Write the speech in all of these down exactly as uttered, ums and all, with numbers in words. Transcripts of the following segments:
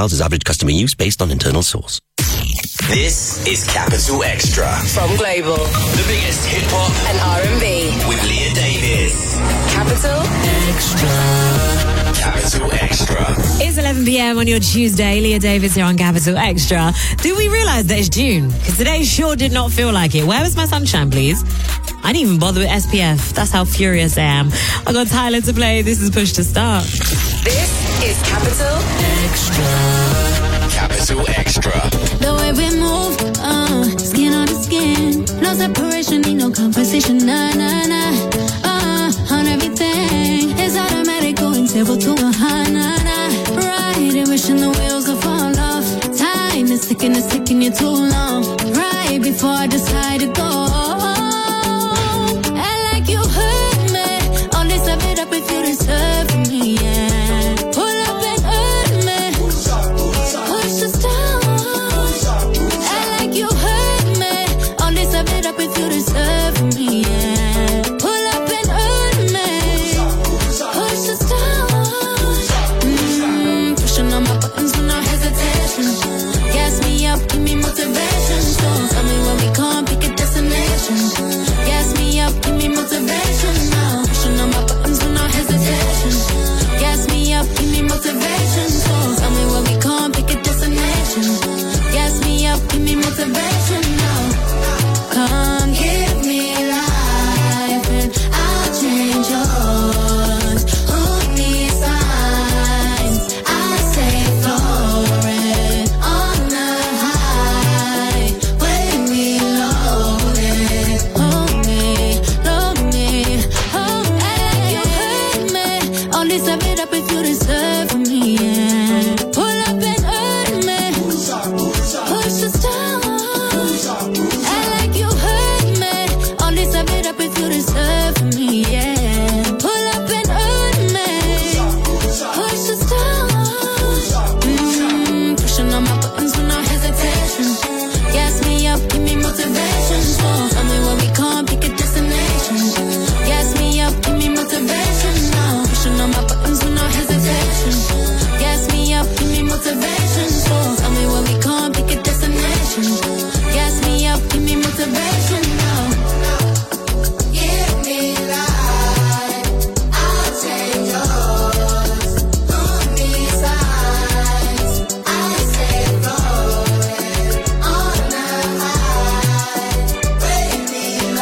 miles is average customer use based on internal source. This is Capital Extra. From Global. The biggest hip-hop and R and B. With Leah Davis. Capital Extra. Capital Extra. It's eleven p.m. on your Tuesday. Leah Davis here on Capital Extra. Do we realise that it's June? Because today sure did not feel like it. Where was my sunshine, please? I didn't even bother with S P F. That's how furious I am. I got Tyler to play. This is Push to Start. This is Capital Extra. Capital Extra. The way we move, uh, skin on the skin. No separation, need no conversation. Nah, nah, nah. Uh, on everything. It's automatic, going table to a high, nah, nah. Right, and wishing the wheels will fall off. Time is ticking, it's taking you too long. Right before I decide to go. And like you hurt me, only serve it up if you deserve me, yeah. Pull up and hurt me. Push us down. And like you hurt me, only serve it up if you deserve me, yeah. Pull up and hurt me. Push us down. Mm, pushing on my buttons with no hesitation. Gas me up, give me motivation. So tell me when we can't pick a destination. Gas me up, give me motivation now. Pushing on my buttons with no hesitation. Gas me up, give me motivation. So tell me when we can't pick a destination. Gas me up, give me motivation now. Come give me life and I'll change yours. Who needs signs? I stay flooring on the high when we loaded. Hold me, load me, hold me. You hurt me, only serve it up if you deserve me, yeah. Pull up and hurt me, push us down. And like you hurt me, only serve it up if you deserve me, yeah. Pull up and hurt me, push us down. Mm, pushing on my buttons with no hesitation. Gas me up, give me motivation. So tell me when we can't pick a destination. Gas me up, give me motivation now. Pushing on my buttons with no hesitation. Gas me up, give me motivation. So tell me when we can't pick a destination. Gas me up, give me motivation now. Give me life, I'll take yours. Who needs signs? I stay floating on the high when we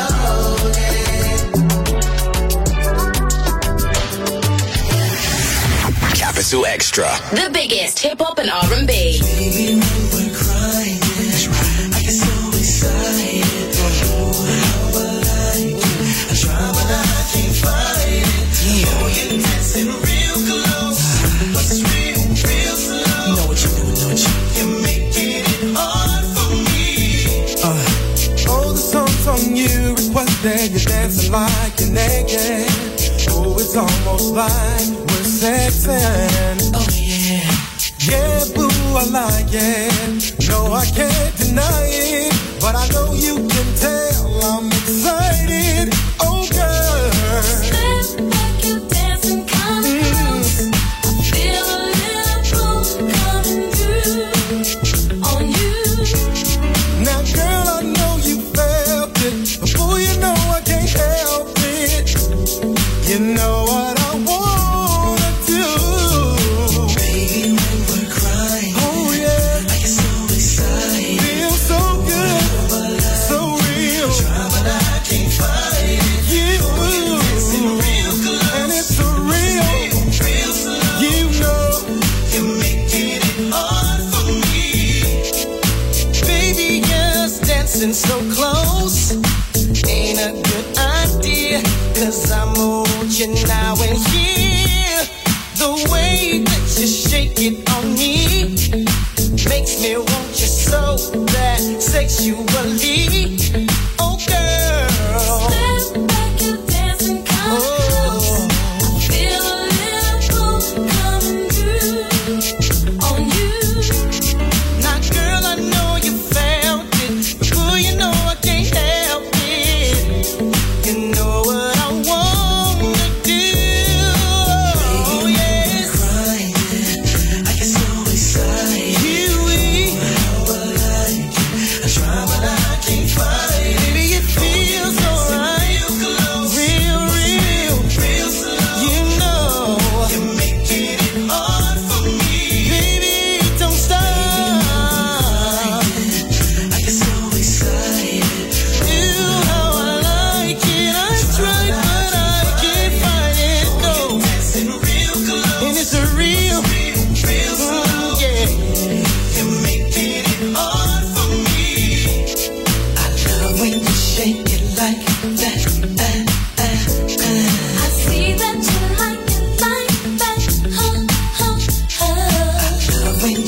loaded. Capital Extra. The biggest hip hop and R and B. Baby, when we're crying, I get so excited. Oh, how I like it. I try, but I can't fight it. Oh, you're dancing real close, but it's real, real slow. Know what you're doing, don't you? You're making it hard for me. Uh, oh, the song's on you. Requested you're dancing like you're naked. Oh, it's almost like we're sexing. Oh, yeah. Yeah, boo, I like it. No, I can't deny it. But I know you can tell I'm excited. Oh, girl. Step back, you dancing, come close. I feel a little pull coming through on you. Now, girl, I know you felt it. But boy, you know I can't help it. You know what I wanna do. Baby, when we're crying, Oh, yeah. I get so excited. Feel so good. So real. Try, but I can't fight it. You. Dancing real close, And it's so real. real slow. You know. You're making it hard for me. Baby, us dancing so close ain't a good idea. Cause I moved you now and here. The way that you shake it on me makes me want you so bad sexually. Oh girl. Step back, you dancing, come close. Oh. Feel a little pull coming through on you. Now girl, I know you felt it. But boy, you know I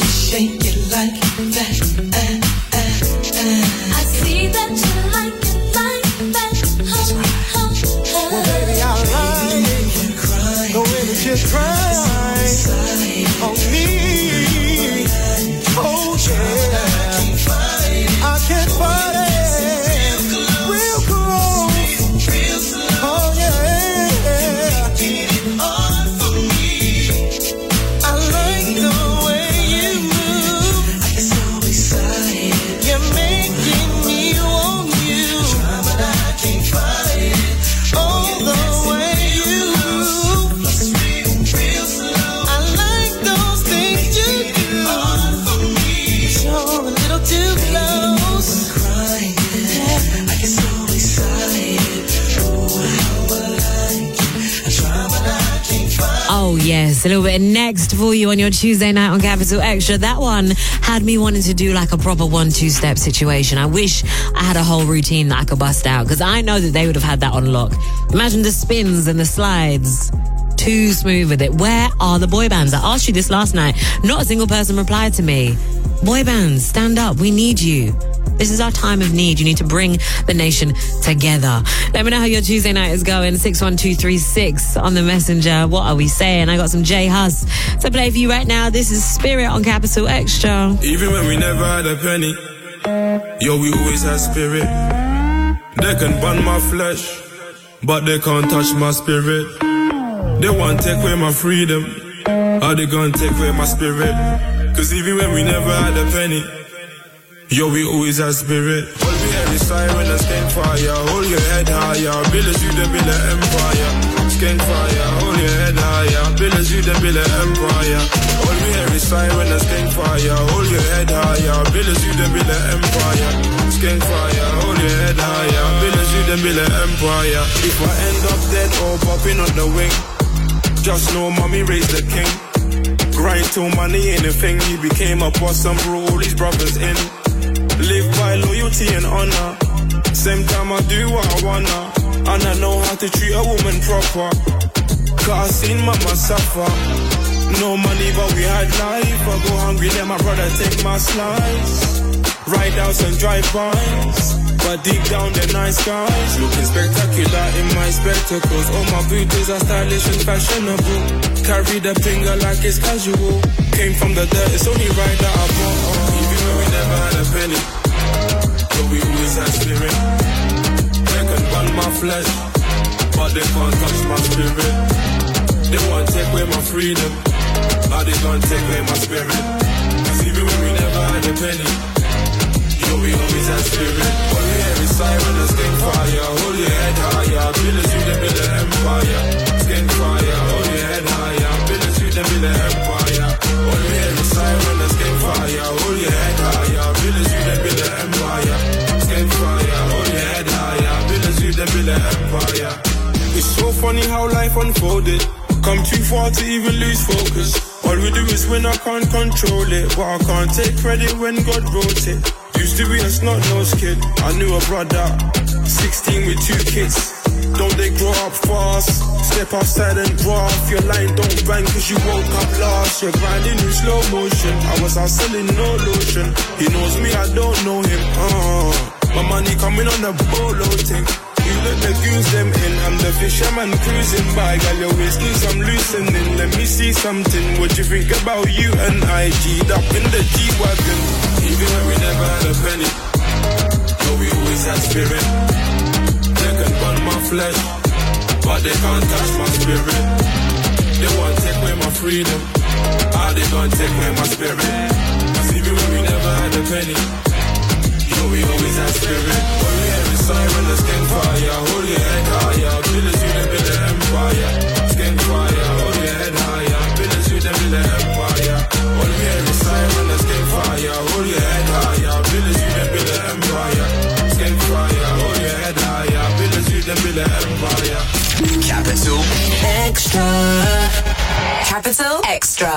you shake it like that. Uh, uh, uh. I see that you like it like that. That's right. Well, baby, I like it. The way that you cry on me. Oh, yeah. I can't fight it. Real close. Oh, yeah. I like the way you move. You're making me want you. Oh, the way you move. I like those things you do. You're a little too close. Oh, yes. A little bit next for you on your Tuesday night on Capital Extra. That one had me wanting to do like a proper one-two step situation. I wish I had a whole routine that I could bust out because I know that they would have had that on lock. Imagine the spins and the slides. Too smooth with it. Where are the boy bands? I asked you this last night. Not a single person replied to me. Boy bands, stand up. We need you. This is our time of need. You need to bring the nation together. Let me know how your Tuesday night is going. six one two three six on the messenger. What are we saying? I got some J Hus to play for you right now. This is Spirit on Capital Extra. Even when we never had a penny, yo, we always had spirit. They can burn my flesh, but they can't touch my spirit. They want to take away my freedom. How they gonna take away my spirit? Cause even when we never had a penny, yo, we always had spirit. All we hear is siren and skank fire. Hold your head higher. Build us you, then build an empire. Skank fire. Hold your head higher. Build us you, then build an empire. All we hear is siren and skank fire. Hold your head higher. Build us you, then build an empire. Skank fire. Hold your head higher. Build us you, then build an empire. If I end up dead or popping on the wing, just know mommy raised the king. Grind till money ain't a thing. He became a boss and brought all his brothers in. Live by loyalty and honor. Same time I do what I wanna. And I know how to treat a woman proper. Cause I seen mama suffer. No money but we had life. I go hungry, let my brother take my slice. Ride outs and drive-bys, but deep down they're nice guys. Looking spectacular in my spectacles. All my booties are stylish and fashionable. Carry the finger like it's casual. Came from the dirt, it's only right that I bought. Oh, even when we never had a penny, but we always had spirit. They can burn my flesh, but they can't touch my spirit. They want to take away my freedom, how they gonna take away my spirit? Cause even when we never had a penny, yo, we always had spirit. All we hear is siren and skank fire. Hold your head higher. Build us you, then build an empire. Skank fire. Hold your head higher. Build us you, then build an empire. All we hear is siren and skank fire. Hold your head higher. Build us you, then build an empire. Skank fire. Hold your head higher. Build us you, then build an empire. It's so funny how life unfolded. Come too far to even lose focus. All we do is win, I can't control it. But I can't take credit when God wrote it. Used to be a snot-nosed kid. I knew a brother, sixteen with two kids. Don't they grow up fast? Step outside and draft. Your line don't bang cause you woke up last. You're grinding in slow motion. I was out selling no lotion. He knows me, I don't know him. Uh, my money coming on a bolo thing. You let the goons them in. I'm the fisherman cruising by. Got your waist loose, I'm loosening. Let me see something. What you think about you and I? G'd up in the G-Wagon. Even when we never had a penny, but we always had spirit. They can burn my flesh, but they can't touch my spirit. They want to take away my freedom. How they gonna take away my spirit? Cause even when we never had a penny, yo, we always had spirit. All we hear is siren and skank fire. Hold your head higher. Build us you, then build an empire. Skank fire. Hold your head higher. Build us you, then build an empire. All we hear is siren and skank fire. Hold your head higher. Build us you, then build an empire. Skank fire. Hold your head higher. Build us you, then build an empire. Capital Extra. Capital Extra.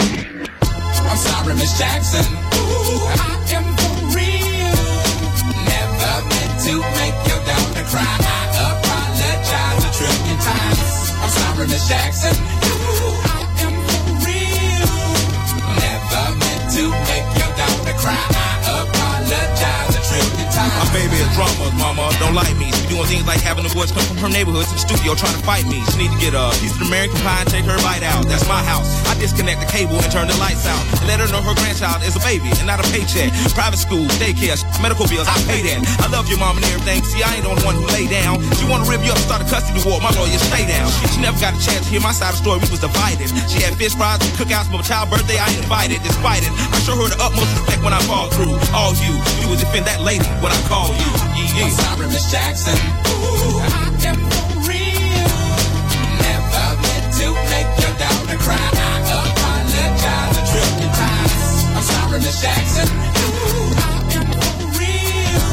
I'm sorry, Miss Jackson. Ooh, I am for real. Never meant to make your daughter cry. I apologize a trillion times. I'm sorry, Miss Jackson. Ooh, I am for real. Never meant to like me. She doing things like having the boys come from her neighborhood to the studio trying to fight me. She need to get a piece of American pie and take her bite out. That's my house. I disconnect the cable and turn the lights out. And let her know her grandchild is a baby and not a paycheck. Private school, daycare, medical bills, I pay that. I love your mom and everything. See, I ain't the only one who lay down. She wanna rip you up and start a custody war. My lawyer, stay down. She never got a chance to hear my side of the story. We was divided. She had fish fries and cookouts for my child's birthday. I invited. Despite it, I show her the utmost respect when I fall through. All you, you would defend that lady when I call you. Yeah, yeah. I'm sorry, Miss Jackson. Ooh, I am for real. Never meant to make your daughter cry. I apologize a trillion times. I'm sorry, Miss Jackson. Ooh, I am for real.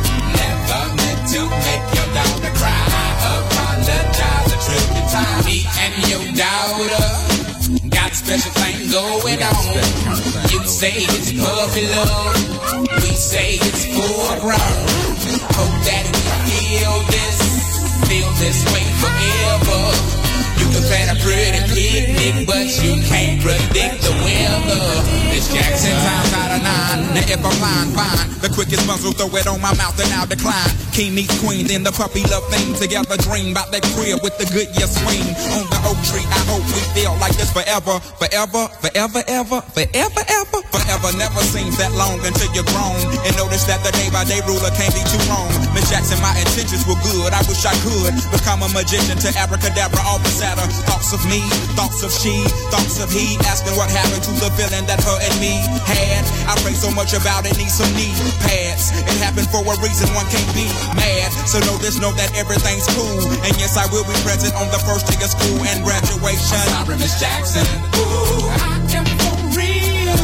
Never meant to make your daughter cry. I apologize a trillion times. Me and your daughter got a special thing going on. You say it's puppy love, we say it's full grown. Hope that we feel this, feel this way forever. You can plan a pretty picnic, but you can't predict the weather. Miss Jackson times out of nine. Now if I'm lying, fine. The quickest muzzle, throw it on my mouth and I'll decline. King meets queen, then the puppy love thing. Together dream about that crib with the good year swing. On the oak tree, I hope we feel like this forever. Forever, forever, ever, forever, ever. Forever never seems that long until you're grown. And notice that the day by day ruler can't be too wrong. Miss Jackson, my intentions were good. I wish I could become a magician to abracadabra all beside her. Thoughts of me, thoughts of she, thoughts of he. Asking what happened to the feeling that her and me had. I pray so much about it, need some knee pads. It happened for a reason, one can't be mad. So know this, know that everything's cool. And yes, I will be present on the first day of school and graduation. I'm sorry, Miss Jackson. Ooh, I am for real.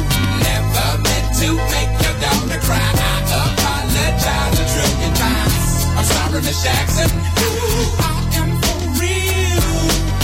Never meant to make your daughter cry. I apologize a trillion times. I'm sorry, Miss Jackson. Ooh, I am for real.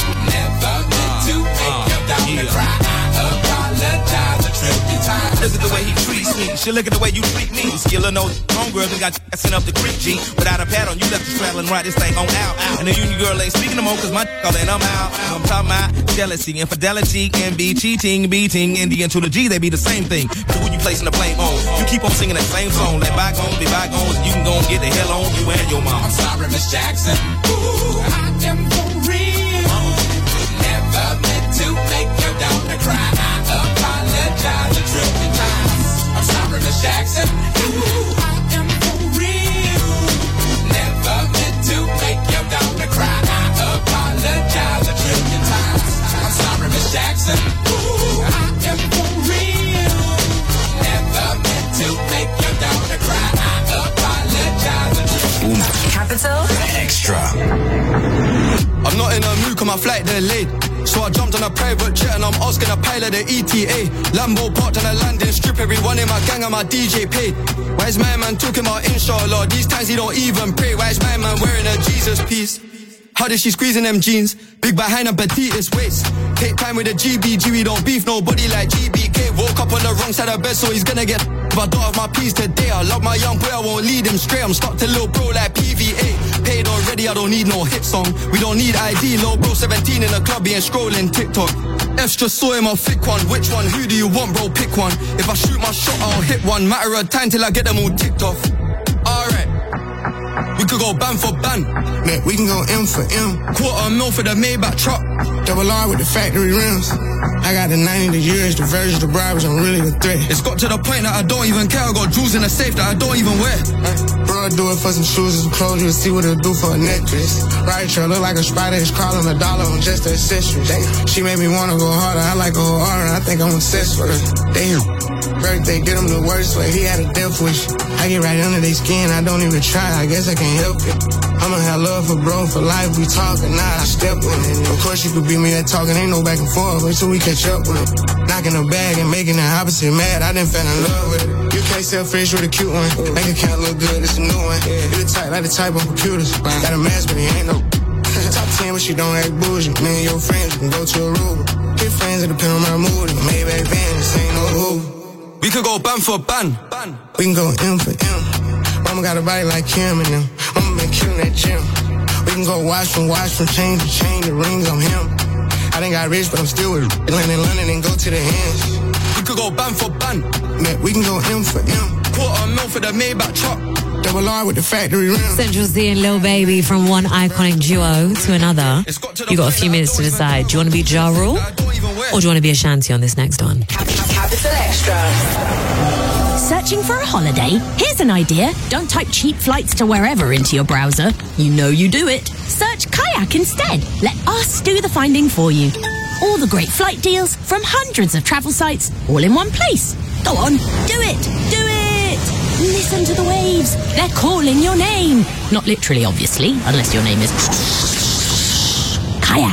Never meant to make your daughter cry. I apologize a trillion times. Look at the way he treats me. She look at the way you treat me. Skillin' those homegirls and got sent up the creek, G. Without a pad on, you left the straddle and ride this thing on out. And the union girl ain't speaking no more, cause my all and I'm out. I'm talking about jealousy, infidelity, can be cheating, beating, and the N to the G, they be the same thing. But who you placing the blame on? You keep on singing that same song. Let bygones be bygones, and you can go and get the hell on you and your mom. I'm sorry, Miss Jackson. Ooh, I am for real. Never meant to make your daughter cry. I apologize a trillion times. I'm sorry, Miss Jackson. Ooh, I am for real. Never meant to make your daughter cry. I apologize a trillion times. I'm sorry, Miss Jackson. Ooh, I am for real. Never meant to make your daughter cry. I apologize a trillion times. Capital Extra. I'm not in a mood cause my flight delayed. So I jumped on a private jet and I'm asking a pilot the E T A. Lambo parked on a landing strip, everyone in my gang and my D J paid. Why is my man talking about inshallah? These times he don't even pray. Why is my man wearing a Jesus piece? How did she squeeze in them jeans? Big behind and petite waist. Take time with the G B G, we don't beef nobody like G B K. Woke up on the wrong side of bed, so he's gonna get if I don't have my peace today. I love my young boy, I won't lead him straight. I'm stuck to little bro like P V A. Paid already, I don't need no hit song. We don't need I D, little bro seventeen in the club, he ain't scrolling TikTok. Extra saw him, I'll thick one. Which one? Who do you want, bro? Pick one. If I shoot my shot, I'll hit one. Matter of time till I get them all ticked off. Alright. We could go ban for ban. Man, we can go M for M. Quarter mil for the Maybach truck. Double R with the factory rims. I got the ninety, the years, the versions, the bribes, I'm really the threat. It's got to the point that I don't even care. I got jewels in the safe that I don't even wear. Uh, bro, I do it for some shoes and some clothes. You'll see what it'll do for a necklace. Right, you look like a spider. It's crawling a dollar on just the accessories. Damn. She made me wanna go harder. I like her harder. I think I'm obsessed with her. Damn. Birthday, get him the worst way. He had a death wish. I get right under their skin. I don't even try. I guess I can't help it. I'ma have love for bro for life. We talking now. I step with it. Of course you could beat me at talking. Ain't no back and forth until we catch up with it. Knocking the bag and making the opposite mad. I done fell in love with it. You can't sell fish with a cute one. Bank account look good. It's a new one. You the type like the type on computers. Got a mask but he ain't no. Top ten but she don't act bougie. Me and your friends you can go to Aruba. Get friends that depend on my mood. Maybach van, this ain't no Uber. We could go ban for ban. We can go M for M. Mama got a body like Kim and them. Mama been killing that gym. We can go watch from watch from chain to chain. The rings on him. I done got rich, but I'm still with London, London, and go to the ends. We could go ban for ban. Man, we can go M for M. Quarter mil for the Maybach truck. Double R with the factory rim. Central C and Lil Baby from one iconic duo to another. You got a few minutes to decide. Do you want to be Ja Rule or do you want to be Ashanti on this next one? Capital Extra. Searching for a holiday? Here's an idea. Don't type cheap flights to wherever into your browser. You know you do it. Search Kayak instead. Let us do the finding for you. All the great flight deals from hundreds of travel sites, all in one place. Go on, do it, do it! Listen to the waves. They're calling your name. Not literally, obviously, unless your name is... Kayak.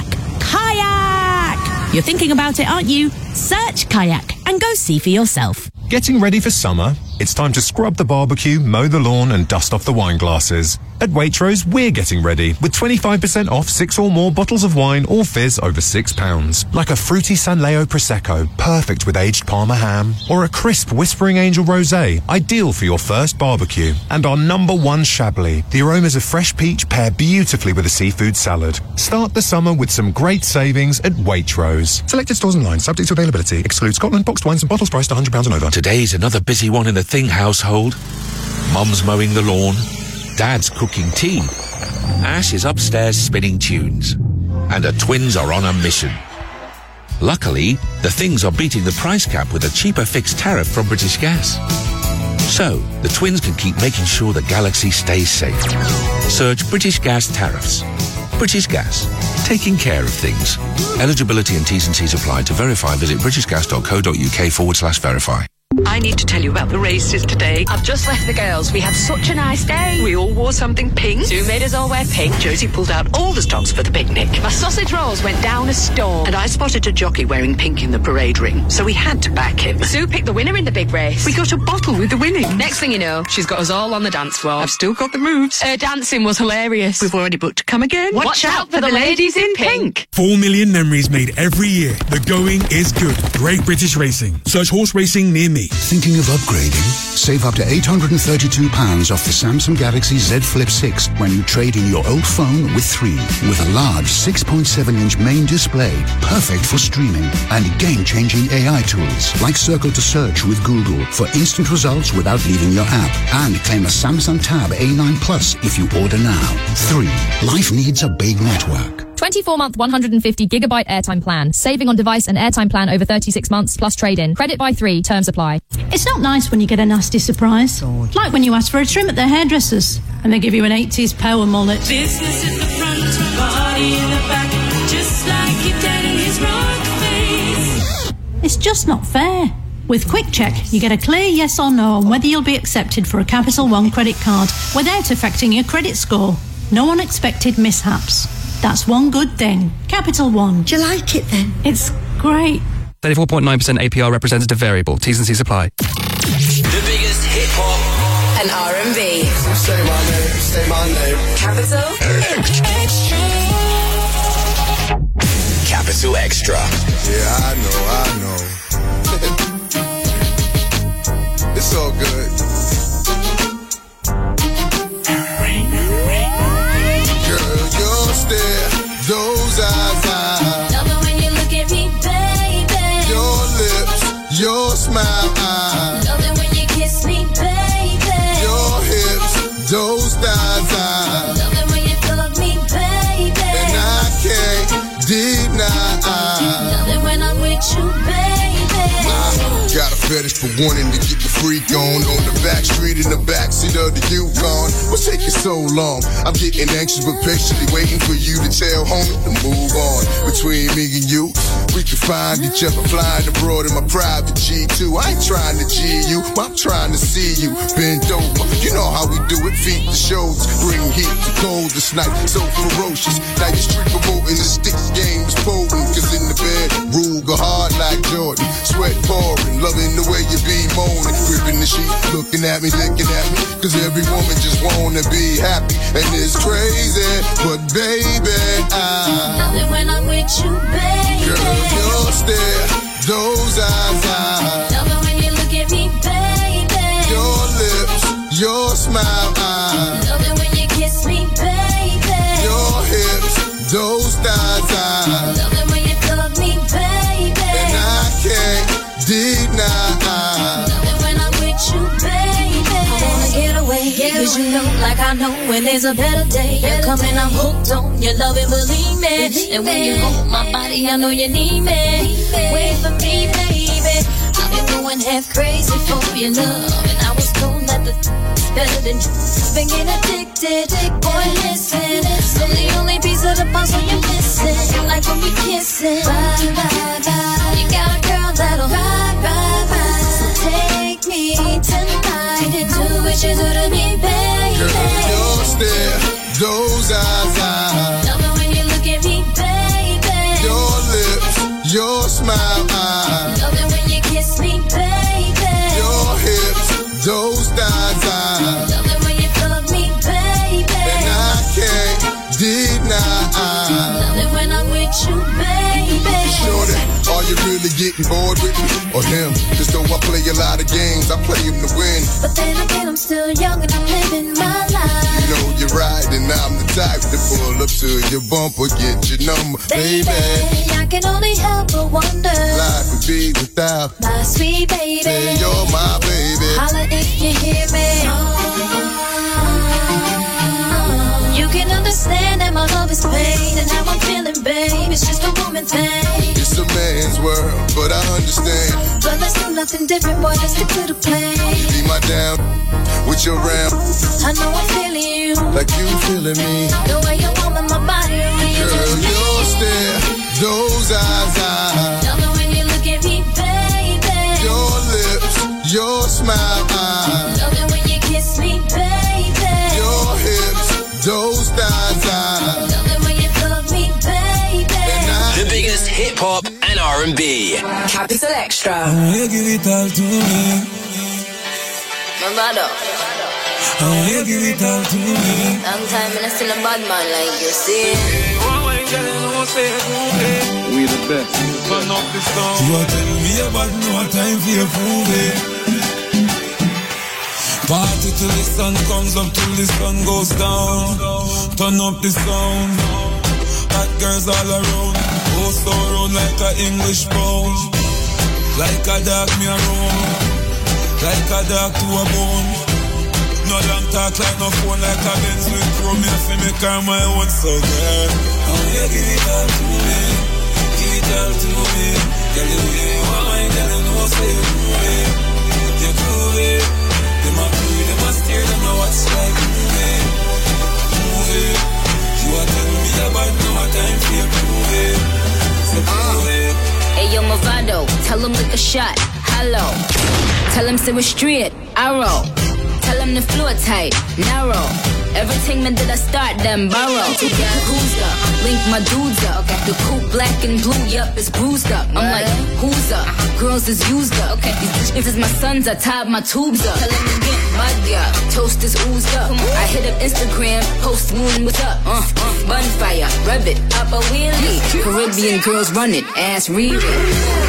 Kayak! You're thinking about it, aren't you? Search Kayak and go see for yourself. Getting ready for summer? It's time to scrub the barbecue, mow the lawn and dust off the wine glasses. At Waitrose, we're getting ready with twenty-five percent off six or more bottles of wine or fizz over six pounds. Like a fruity Sanleo Prosecco, perfect with aged Parma ham. Or a crisp Whispering Angel Rosé, ideal for your first barbecue. And our number one Chablis. The aromas of fresh peach pair beautifully with a seafood salad. Start the summer with some great savings at Waitrose. Selected stores online, subject to availability. Excludes Scotland, boxed wines and bottles priced one hundred pounds and over. Today's another busy one in the Thing household. Mum's mowing the lawn. Dad's cooking tea. Ash is upstairs spinning tunes. And the twins are on a mission. Luckily, the Things are beating the price cap with a cheaper fixed tariff from British Gas. So, the twins can keep making sure the galaxy stays safe. Search British Gas tariffs. British Gas. Taking care of things. Eligibility and T's and C's apply. To verify, visit britishgas.co.uk forward slash verify. I need to tell you about the races today. I've just left the girls. We had such a nice day. We all wore something pink. Sue made us all wear pink. Josie pulled out all the stops for the picnic. My sausage rolls went down a storm. And I spotted a jockey wearing pink in the parade ring, so we had to back him. Sue picked the winner in the big race. We got a bottle with the winning. Next thing you know, she's got us all on the dance floor. I've still got the moves. Her dancing was hilarious. We've already booked to come again. Watch, Watch out for the ladies in pink. Four million memories made every year. The going is good. Great British Racing. Search horse racing near me. Thinking of upgrading? Save up to eight hundred thirty-two pounds off the Samsung Galaxy Z Flip six when you trade in your old phone with three. With a large six point seven inch main display, perfect for streaming, and game-changing A I tools like Circle to Search with Google for instant results without leaving your app. And claim a Samsung Tab A nine Plus if you order now. three. Life needs a big network. twenty-four month one hundred fifty gigabyte airtime plan. Saving on device and airtime plan over thirty-six months plus trade-in. Credit by three. Terms apply. It's not nice when you get a nasty surprise. Like when you ask for a trim at their hairdressers and they give you an eighties power mullet. Business in the front, body in the back, just like your dad in his rock face. It's just not fair. With Quick Check, you get a clear yes or no on whether you'll be accepted for a Capital One credit card without affecting your credit score. No unexpected mishaps. That's one good thing. Capital One. Do you like it then? It's great. thirty-four point nine percent A P R representative variable. T's and C's apply. The biggest hip hop and R and B. Say my name, say my name. Capital Extra. Capital Extra. Yeah, I know, I know. It's all good. Girl, your stare, those eyes, eyes. Love it when you look at me, baby. Your lips, your smile, eyes. Love it when you kiss me, baby. Your hips, those thighs, eyes. Love it when you fuck me, baby. And I can't deny. Love it when I'm with you, baby. I got a fetish for wanting to get the freak on on the back street in the backseat of the Yukon. What's taking so long? I'm getting anxious but patiently waiting for you to tell homie to move on. Between me and you, we can find each other flying abroad in my private G two. I ain't trying to G you, I'm trying to see you bend over. You know how we do it, feet to shoulders, bring heat to cold this night, so ferocious. Now your street promoting the stick game is potent, cause in the bed, Ruger hard like Jordan, sweat pouring, loving the way you be moaning, gripping the sheet, looking at me, looking at me, cause every woman just wanna be happy, and it's crazy, but baby, I love it when I'm with you, baby. Girl, your stare, those eyes, I love it when you look at me, baby. Your lips, your smile, I love it when you kiss me, baby. Your hips, those thighs, I love it when you hug me, baby. And I can't deny. Love it when I'm with you, baby. I wanna get away, get Cause you know, like I know, when there's a better day, you're coming, I'm hooked on your love and believe me. And when you hold my body, I know you need me. Wait for me, baby. I've been going half crazy for your love, and I was told that the better than been getting addicted. Boy, listen, I'm the only piece of the puzzle you're missing. Like when we kissing, bye, bye, bye. You got a girl that'll ride, ride, ride. So take me tonight and do what you do to me, baby. Girl, your stare, those eyes, eyes. Love it when you look at me, baby. Your lips, your smile, eyes. Love it when you kiss me, baby. Your hips, those thighs, eyes. Love it when you fuck me, baby. And I can't deny. Love it when I'm with you, baby. Shorty, are you really getting bored with me or him? Just though I play a lot of games, I play him to win. But then again, I'm still young and I'm living my life. You know you're right, and I'm the type to pull up to your bumper, get your number, baby. Baby, I can only help but wonder. Life would be without my sweet baby. Say you're my baby. Holla if you hear me. You can understand that my love is pain and how I'm feeling, babe. It's just a woman thing. It's a man's world, but I understand. But let's do nothing different, boy. Let's stick to the plan. Be my down with your ram. I know I'm feeling you, like you feeling me. The way you warm my body, girl, your stare, those eyes, eyes. Love it when you look at me, baby. Your lips, your smile, eyes. Love it when you kiss me, baby. Your hips, those thighs, eyes. Love it when you fuck me, baby. The biggest hip hop and R and B. Capital Extra. You give it all to me. My brother. Oh, you give it all to me. Long time and I still a bad man like you, see. We the best. Turn up the song. You are telling me about no time for your prove it. Party till the sun comes up, till the sun goes down. Turn up the sound. Hot girls all around. Go so round like a English pound. Like a dog me around. Like a dog to a bone. No long talk like no phone, like a Benz with chrome. Me have to make her my own, so girl, oh yeah, give it all to me. Give it all to me. Girl, you really want mine, girl, you know say you prove it. You prove it. Them a prove, them a steer, them a watch like move it. Move it. You a tell me about no time for you prove it. Say prove it. Hey yo, Movado, tell him lick a shot, hello. Tell him say we're straight, arrow. Tell him the floor tight, narrow. Everything man did I start them borrow. Take your cruiser, link my dudes up. Okay. The coupe black and blue, yup, it's bruised up. I'm like, who's up? Girls is used up. Okay. These bitches is my sons, I tied my tubes up. Tell him to get mud, yeah. Toast is oozed up. I hit up Instagram, post moon, what's up? Uh, uh, bonfire, rev it, up a wheelie. Caribbean girls run it, ass read it.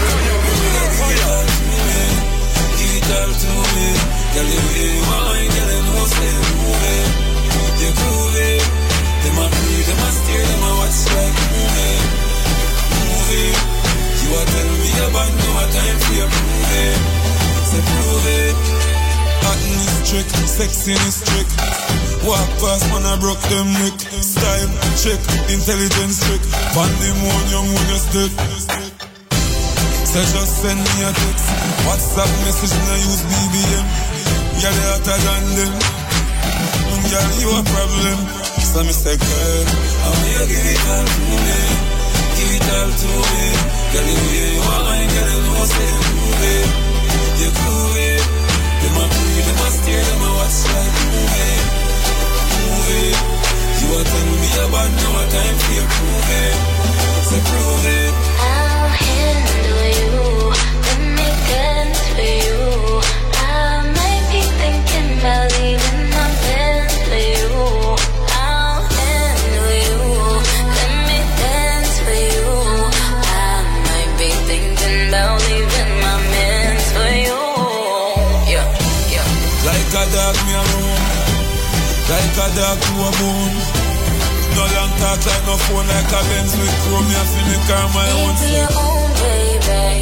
Girl, to me, girl, you really want, girl, you know, say you move it. You groove it. Them a breathe, them a steer, them a watch like move it. Move it. You a tell me about no time for you prove it. Say prove it. Acting is trick, sexing is trick. Walk past man, I broke them neck. Style, check, intelligence trick. Pandemonium when you stick. So just send me a text. WhatsApp message and I use B B M. You're the hotter than them. Girl, you a problem. So me say, girl, I want you give it all to me. Give it all to me. Girl, you hear you want mine, girl, you know say you prove it. You prove it. Them a breathe, them a steer, them a watch like move it. Move it. You a tell me about no time for you prove it. So prove it. I'll handle you. Let me dance for you. I might be thinking about leaving my bed for you. I'll handle you. Let me dance for you. I might be thinking about leaving my mans for you. Yeah, yeah. Like a dog me around. Like a dog to a bone. No long talk like no phone, like a Benz with chrome. Me have to make her my own. Make me your own, baby.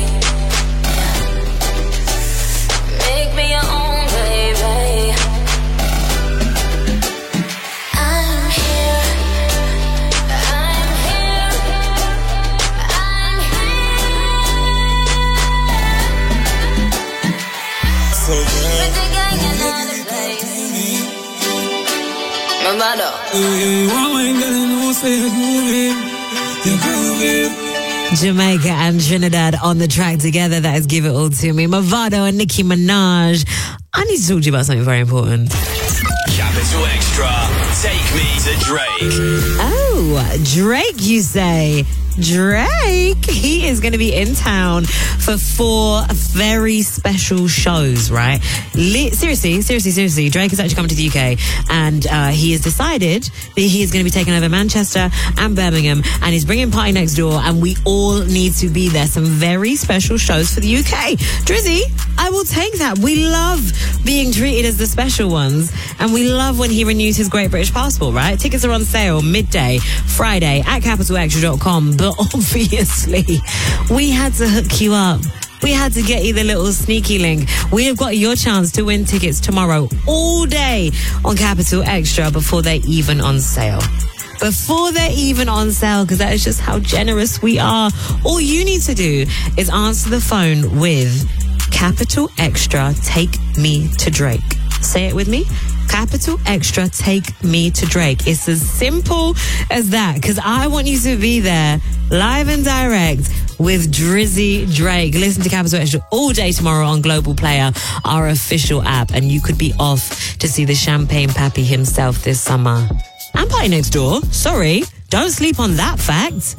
Make me your own, baby. so bad. With the gang and all the place. Mamado. Jamaica and Trinidad on the track together. That is Give It All To Me. Mavado and Nicki Minaj. I need to talk to you about something very important. Capital Extra, take me to Drake. Oh, Drake, you say? Drake, he is going to be in town for four very special shows, right? Li- seriously, seriously, seriously. Drake is actually coming to the U K, and uh, he has decided that he is going to be taking over Manchester and Birmingham, and he's bringing Party Next Door, and we all need to be there. Some very special shows for the U K. Drizzy, I will take that. We love being treated as the special ones, and we love when he renews his Great British Passport, right? Tickets are on sale midday, Friday at capital extra dot com. But obviously, we had to hook you up. We had to get you the little sneaky link. We have got your chance to win tickets tomorrow all day on Capital Extra before they're even on sale. Before they're even on sale, because that is just how generous we are. All you need to do is answer the phone with Capital Extra, Take Me to Drake. Say it with me. Capital Extra, Take Me to Drake. It's as simple as that, because I want you to be there live and direct with Drizzy Drake. Listen to Capital Extra all day tomorrow on Global Player, our official app, and you could be off to see the Champagne Pappy himself this summer. And Party Next Door. Sorry, don't sleep on that fact.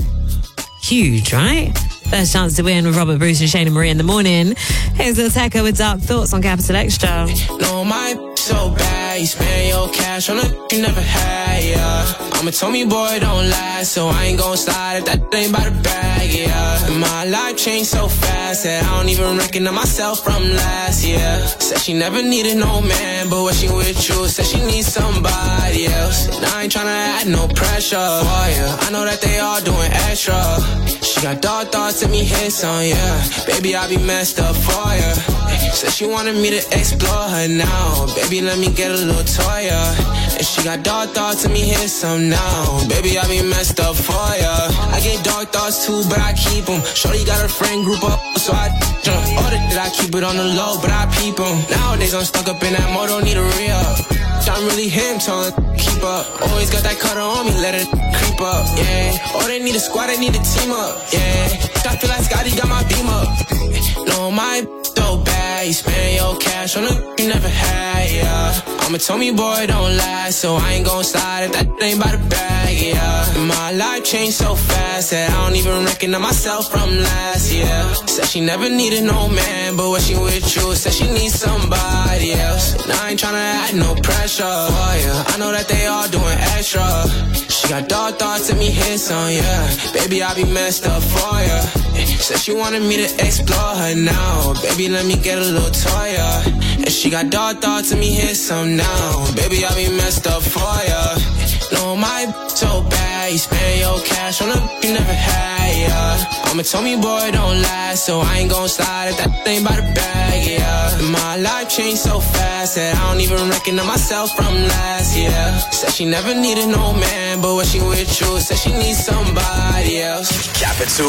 Huge, right? First chance to win with Robert Bruce and Shayna Marie in the morning. Here's Lil Tecca with Dark Thoughts on Capital Extra. No, my so bad. You spend your cash on a you never had, yeah. I'm a Tommy boy, don't lie, so I ain't gon' slide if that ain't by the bag, yeah. And my life changed so fast that I don't even recognize myself from last year. Said she never needed no man, but when she with you, said she needs somebody else. And I ain't tryna add no pressure for you. I know that they all doing extra. She got dark thoughts and me hits on, yeah. Baby, I be messed up for you. Said she wanted me to explore her now. Baby, let me get a little toy, yeah. And she got dark thoughts and me hit some now. Baby, I be messed up for ya. I get dark thoughts too, but I keep them. Shorty got her friend group up, so I jump. Order that I keep it on the low, but I peep them. Nowadays I'm stuck up in that mode, don't need a re-up. I'm really him, telling keep up. Always got that cutter on me, let it creep up, yeah. Oh, they need a squad, they need a team up, yeah. I feel like Scotty got my beam up. No, my so bad, you spend your cash on a you never had, yeah. I'm a Tommy boy, don't lie, so I ain't gon' slide if that ain't by the bag, yeah. And my life changed so fast that I don't even recognize myself from last year. Said she never needed no man, but when she with you, said she needs somebody else. And I ain't tryna add no pressure, oh, yeah. I know that they all doing extra. She got dark thoughts and me hits on, yeah. Baby, I be messed up for ya. Said she wanted me to explore her now. Baby, let me get a little toy, yeah. And she got dark thoughts and me hit some now. Baby, I be messed up for ya. No, my so bad. You spend your cash on a you never had, yeah. I'm a Tommy boy, don't lie, so I ain't gon' slide if that ain't by the bag, yeah. And my life changed so fast that I don't even recognize myself from last year. Said she never needed no man, but when she with you, said she needs somebody else. Capital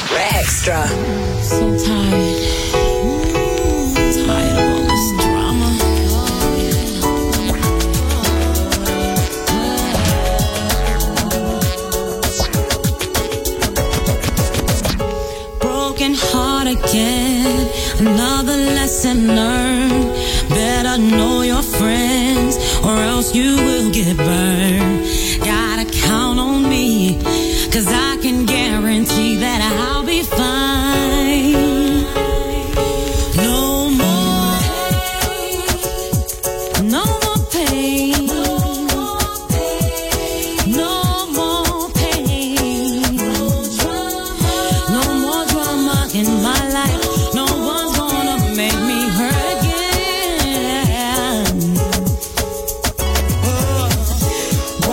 Extra. So tired. Tired of all this drama. Broken heart again. Another lesson learned. Better know your friends, or else you will get burned. Gotta count on me, 'cause I can guarantee that I'll be fine. No more pain, no more pain, no more pain, no more drama in my life. No one's gonna make me hurt again.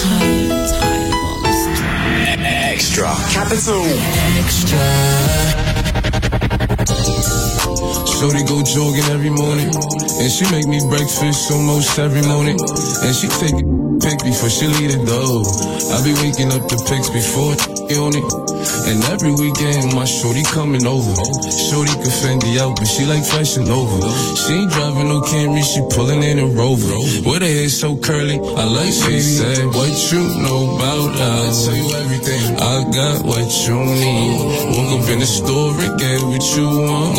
tired, tired of all this. Extra. Capital. Extra. Shorty go jogging every morning, and she make me breakfast almost every morning, and she take a pic before she leave the door. I be waking up the pics before on it, and every weekend my shorty coming over. Shorty can Fendi out, but she like fashion over. She ain't driving no Camry, she pulling in a Rover. With her hair so curly, I like she said, what you know about us? I tell you everything. I got what you need. Woke up in the store and get what you want.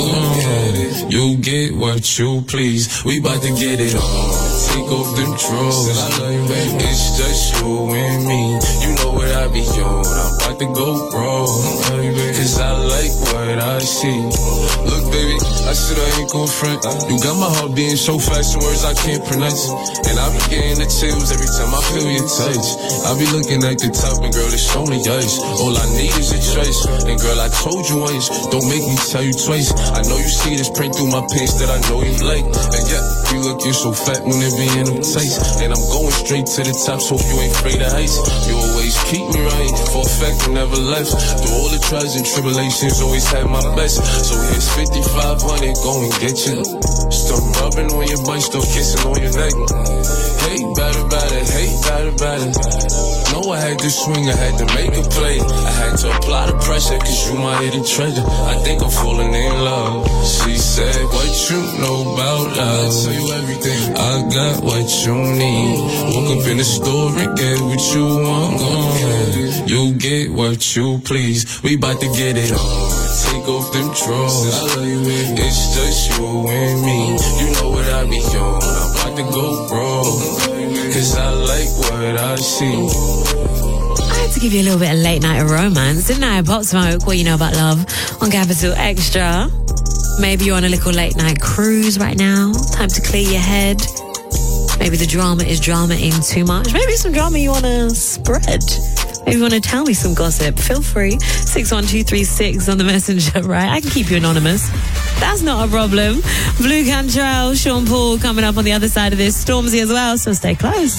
You get what you please. We bout to get it on. Take off them drawers. It's just you and me. You know what I be on. I'm about to go wrong. Cause I like what I see. Look, baby, I said I ain't gon' front. You got my heart beating so fast, some words I can't pronounce. And I be getting the chills every time I feel your touch. I be looking at the top and girl, it's only ice. All I need is a trace. And girl, I told you once, don't make me tell you twice. I know you see this print through my pants that I know you like. And yeah, you looking so fat when it be in them tights. And I'm going straight to the top, so you ain't afraid of heights. You always keep me right, for a fact I never left. Through all the trials and tribulations, always had my best. So here's fifty-five hundred, go and get you. Still rubbing on your butt, still kissing on your neck. Hey, bad about it, hey, bad about it. Know I had to swing, I had to make a play. I had to apply the pressure, cause you my hidden treasure. I think I'm falling in love. She said, what you know about us? I tell you everything. I got what you need. Woke up in the store and get what you want. Mm. You get what you please. We bout to get it on. Take off them drawers. It's just you and me. You know what I be on. I'm about to go wrong. Cause I like what I see. I had to give you a little bit of late night romance, didn't I? Pop Smoke, what you know about love on Capital Extra. Maybe you're on a little late night cruise right now. Time to clear your head. Maybe the drama is drama-ing too much. Maybe some drama you want to spread. Maybe you want to tell me some gossip. Feel free. six one two three six on the messenger, right? I can keep you anonymous. That's not a problem. Blue Cantrell, Sean Paul coming up on the other side of this. Stormzy as well, so stay close.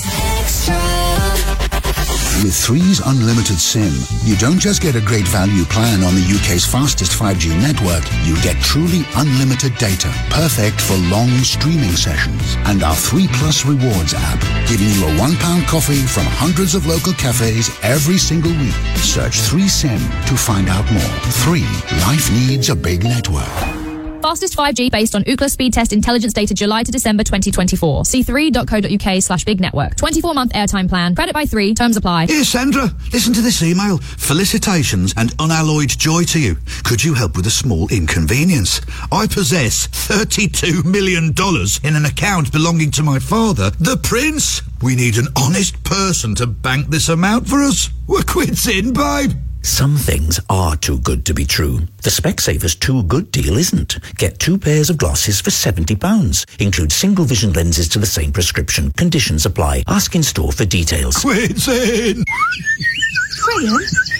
With three's unlimited SIM, you don't just get a great value plan on the U K's fastest five G network, you get truly unlimited data, perfect for long streaming sessions. And our three Plus Rewards app, giving you a one pound coffee from hundreds of local cafes every single week. Search three SIM to find out more. three, life needs a big network. Fastest five G based on Ookla speed test intelligence data July to December twenty twenty-four. see three dot co dot uk slash big network. twenty-four month airtime plan. Credit by three. Terms apply. Here, Sandra, listen to this email. Felicitations and unalloyed joy to you. Could you help with a small inconvenience? I possess thirty-two million dollars in an account belonging to my father, the Prince. We need an honest person to bank this amount for us. We're quits in, babe. Some things are too good to be true. The Specsavers Too Good deal isn't. Get two pairs of glasses for seventy pounds. Include single vision lenses to the same prescription. Conditions apply. Ask in store for details. Quits in! Graham?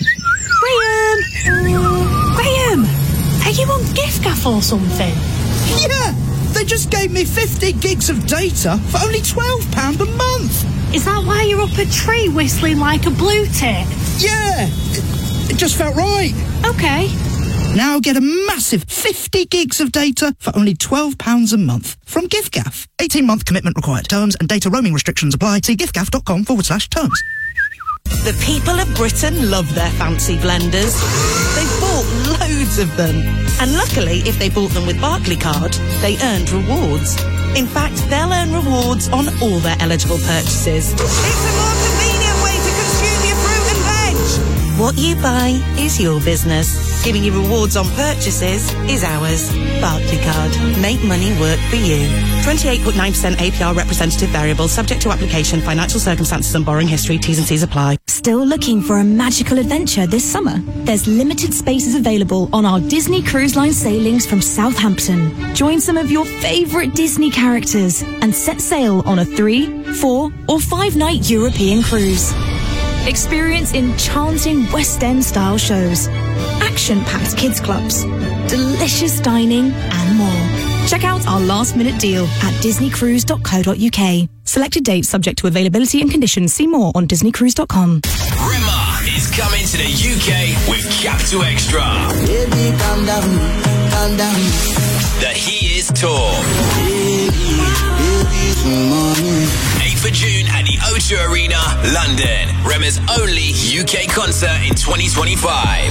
Graham? Graham! Are you on giffgaff or something? Yeah! They just gave me fifty gigs of data for only twelve pounds a month! Is that why you're up a tree whistling like a blue tick? Yeah! It just felt right. Okay. Now get a massive fifty gigs of data for only twelve pounds a month from giffgaff. eighteen month commitment required. Terms and data roaming restrictions apply. See giffgaff.com forward slash terms. The people of Britain love their fancy blenders. They've bought loads of them. And luckily, if they bought them with Barclaycard, they earned rewards. In fact, they'll earn rewards on all their eligible purchases. It's a more convenient way to consume your fruit and veg. What you buy is your business. Giving you rewards on purchases is ours. Barclaycard. Make money work for you. twenty-eight point nine percent A P R representative variable, subject to application, financial circumstances and borrowing history. T's and C's apply. Still looking for a magical adventure this summer? There's limited spaces available on our Disney Cruise Line sailings from Southampton. Join some of your favourite Disney characters and set sail on a three, four or five night European cruise. Experience enchanting West End style shows, action-packed kids clubs, delicious dining and more. Check out our last minute deal at disney cruise dot co dot uk. Selected dates subject to availability and conditions. See more on disney cruise dot com. Rema is coming to the U K with Capital Extra. Baby, calm down, calm down. The He Is Tour. eighth of June at the O two Arena, London. Rema's only U K concert in twenty twenty-five.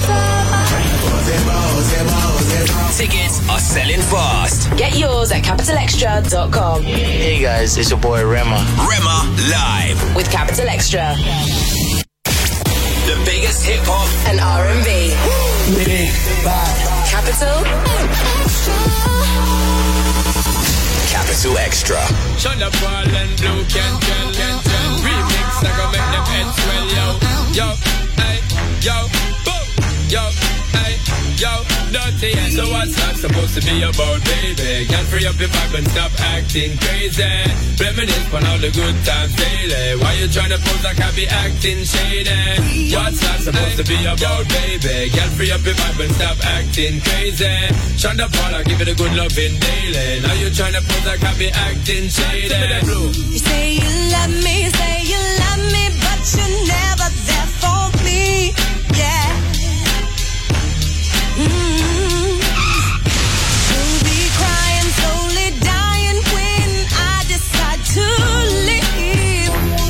Tickets are selling fast. Get yours at capital extra dot com. Hey guys, it's your boy Rema. Rema live with Capital Extra. The biggest hip hop and R and B. Big bad. Capital Capital Extra. Shonda Paul and Blue Ken Ken Ken Ken remix. I go make them heads swell, yo, yo, hey, yo, boom, yo, hey, yo, dirty. So what's that supposed to be about, baby? Can't free up your vibe and stop acting crazy. Reminisce on all the good times daily. Why you trying to pose like I be acting shady? What's that supposed to be about, baby? Can't free up your vibe and stop acting crazy. Shonda Paul, I give it a good loving daily. Now you trying to pose like I be acting shady. You say you love me, say you love me, but you're never there for me. Yeah. Mm-hmm. You'll be crying, slowly dying when I decide to leave.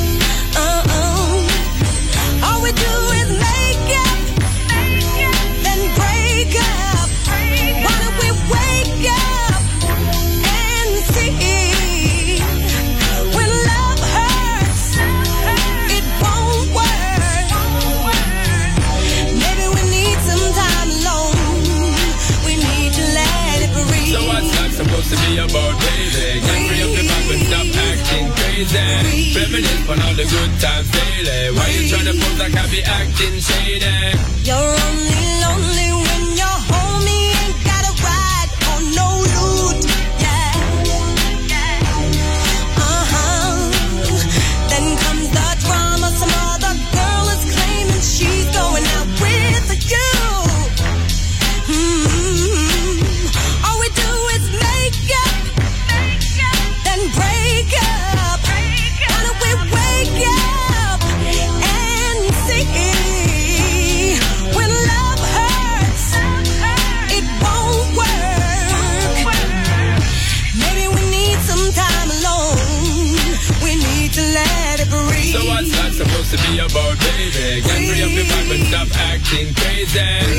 Uh-uh. All we do is make up, then break up. Why don't we wake up and see? When love hurts, it won't work. Maybe we need some time alone. We need to let it breathe. So what's that supposed to be about, baby? Can't free up the vibe and stop acting crazy. Reminisce on all the good times daily. Why you trying to pose like I be acting shady? You're only lonely when you're home. You ain't got a ride or no loot. Yeah. Uh-huh. Then comes the drama. Some other girl is claiming she's going out with you. Mm-hmm. All we do is make up, then break up. Why don't we wake up and see? When love hurts, it won't work. Maybe we need some time alone. We need to let it breathe. So what's that supposed to be about, baby? Can't free up your vibe and stop acting crazy.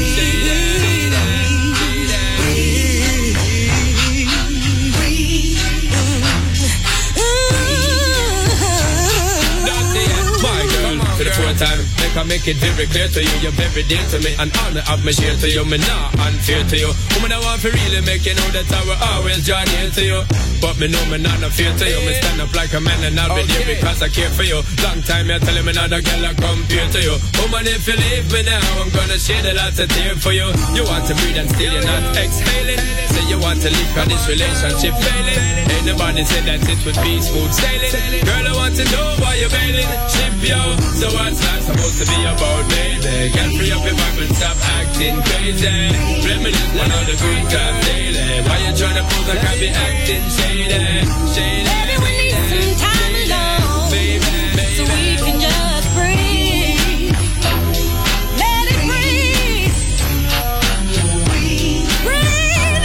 My girl, for the fourth time, make I make it very clear to you, you're very dear to me, and honor of me share to you, me not unfair to you. Woman, I want to really make you know that I will always join here to you. But me know me not no fear to you. Me stand up like a man and I'll be there because I care for you. Long time you're telling me another girl I compare to you. Woman, if you leave me now, I'm gonna shed a lot of tears for you. You want to breathe and still you're not exhaling. Say you want to leave cause this relationship failing. Ain't nobody said that it would be smooth sailing. Girl, I want to know why you're bailing. Ship yo, so what's that supposed to be about, baby? Can't free up your vibe and stop acting crazy. Reminisce on all the good times daily. Why you trying to pose like I be acting shady? Shady. Baby, we need some time alone, baby, baby, so we can just breathe. Let it breathe. Breathe. Breathe.